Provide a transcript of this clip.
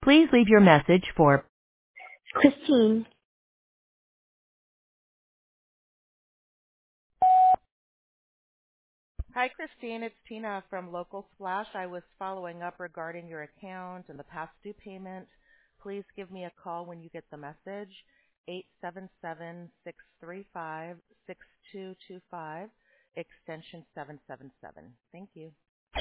Please leave your message for Christine. Hi, Christine. It's Tina from Local Splash. I was following up regarding your account and the past due payment. Please give me a call when you get the message, 877-635-6225, extension 777. Thank you.